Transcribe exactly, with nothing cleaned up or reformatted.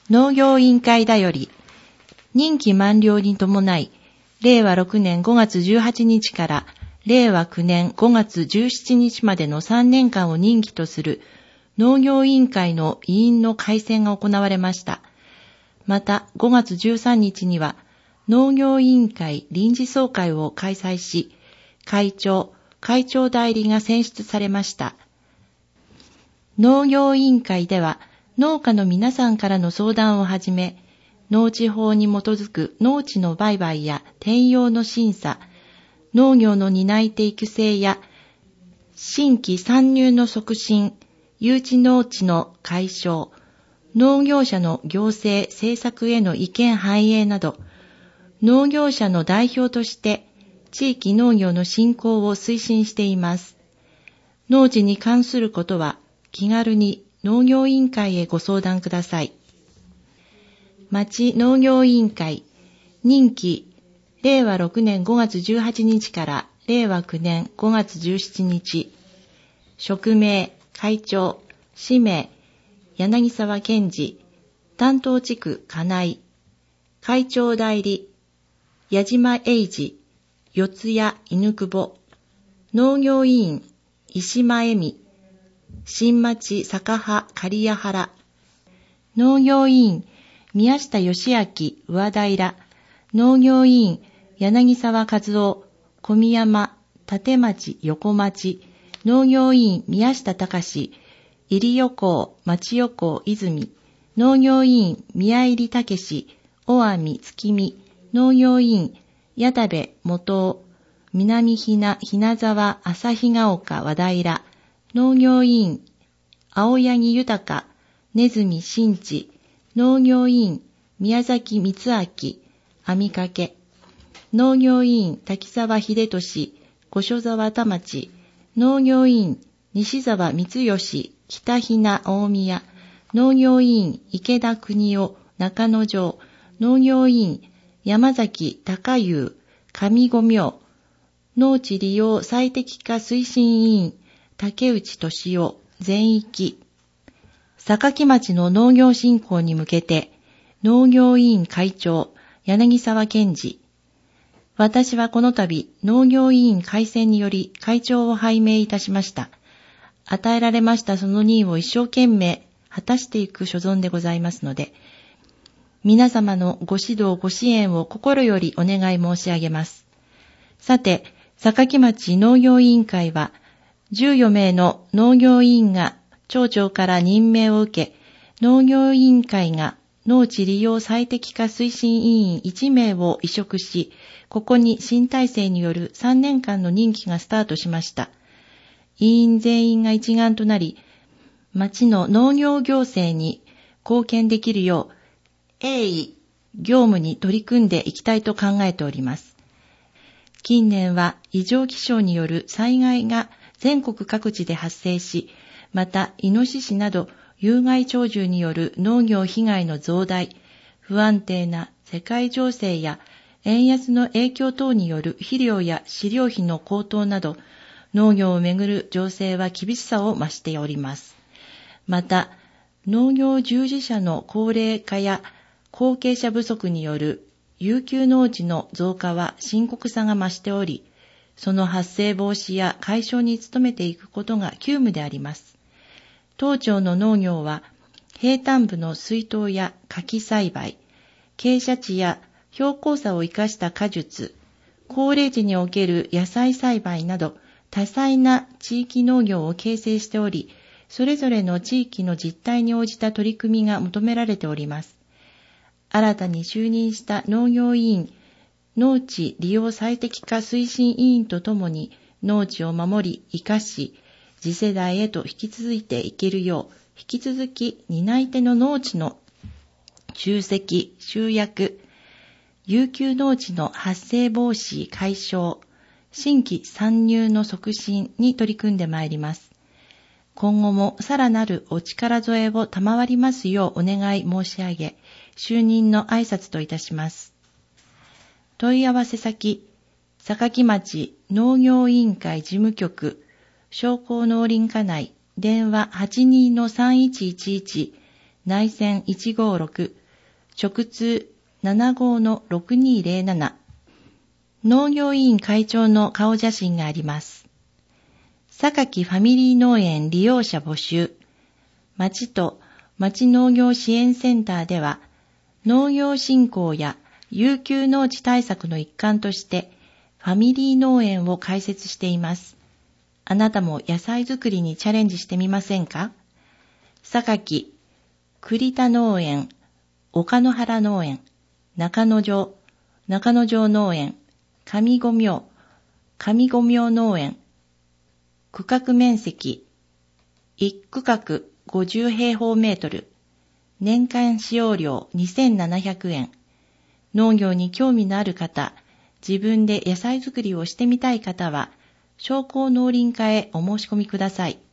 農業委員会だより、任期満了に伴い、れいわろくねんごがつじゅうはちにちかられいわきゅうねんごがつじゅうしちにちまでのさんねんかんを任期とする農業委員会の委員の改選が行われました。またごがつじゅうさんにちには農業委員会臨時総会を開催し、会長、会長代理が選出されました。農業委員会では農家の皆さんからの相談をはじめ、農地法に基づく農地の売買や転用の審査、農業の担い手育成や新規参入の促進、誘致農地の解消、農業者の行政政策への意見反映など、農業者の代表として地域農業の振興を推進しています。農地に関することは気軽に農業委員会へご相談ください。町農業委員会、任期れいわろくねんごがつじゅうはちにちかられいわきゅうねんごがつじゅうしちにち、職名、会長、氏名、柳沢健二、担当地区、金井、会長代理、矢島英二、四谷犬久保、農業委員、石間恵美、新町坂羽刈谷原、農業委員、宮下義明上平、農業委員、柳沢和夫、小宮山、立町横町、農業委員、宮下隆、入余港、町余港泉、農業委員、宮入武、大網月見、農業委員、矢田部元尾、南ひな、ひな沢、旭ヶ丘、和平、農業委員、青柳豊、根住新地、農業委員、宮崎光明、網掛、農業委員、滝沢秀俊、五所沢田町、農業委員、西沢光義、北ひな大宮、農業委員、池田邦夫、中野城、農業委員、山崎高優、上五明、農地利用最適化推進委員、竹内俊夫、全域、坂町の農業振興に向けて、農業委員会長、柳沢健二。私はこの度、農業委員改選により会長を拝命いたしました。与えられましたその任を一生懸命果たしていく所存でございますので、皆様のご指導ご支援を心よりお願い申し上げます。さて、坂町農業委員会は、じゅうよめいの農業委員が町長から任命を受け、農業委員会が農地利用最適化推進委員いちめいを委嘱し、ここに新体制によるさんねんかんの任期がスタートしました。委員全員が一丸となり、町の農業行政に貢献できるよう、鋭意業務に取り組んでいきたいと考えております。近年は異常気象による災害が全国各地で発生し、またイノシシなど有害鳥獣による農業被害の増大、不安定な世界情勢や円安の影響等による肥料や飼料費の高騰など、農業をめぐる情勢は厳しさを増しております。また、農業従事者の高齢化や後継者不足による遊休農地の増加は深刻さが増しており、その発生防止や解消に努めていくことが急務であります。当町の農業は、平坦部の水稲や柿栽培、傾斜地や標高差を生かした果樹、高齢地における野菜栽培など、多彩な地域農業を形成しており、それぞれの地域の実態に応じた取り組みが求められております。新たに就任した農業委員、農地利用最適化推進委員とともに農地を守り生かし、次世代へと引き続いていけるよう、引き続き担い手の農地の集積、集約、遊休農地の発生防止解消、新規参入の促進に取り組んでまいります。今後もさらなるお力添えを賜りますようお願い申し上げ、就任の挨拶といたします。問い合わせ先、坂町農業委員会事務局、商工農林課内、電話 はちにーのさんいちいちいち、 内線いちごろく、直通 ななごのろくにーぜろなな。農業委員会長の顔写真があります。榊ファミリー農園利用者募集。町と町農業支援センターでは、農業振興や遊休農地対策の一環として、ファミリー農園を開設しています。あなたも野菜作りにチャレンジしてみませんか？榊、栗田農園、岡野原農園、中野城、中野城農園、上五明、上五明農園、区画面積、いち区画ごじゅう平方メートル、年間使用料にせんななひゃくえん。農業に興味のある方、自分で野菜作りをしてみたい方は、商工農林課へお申し込みください。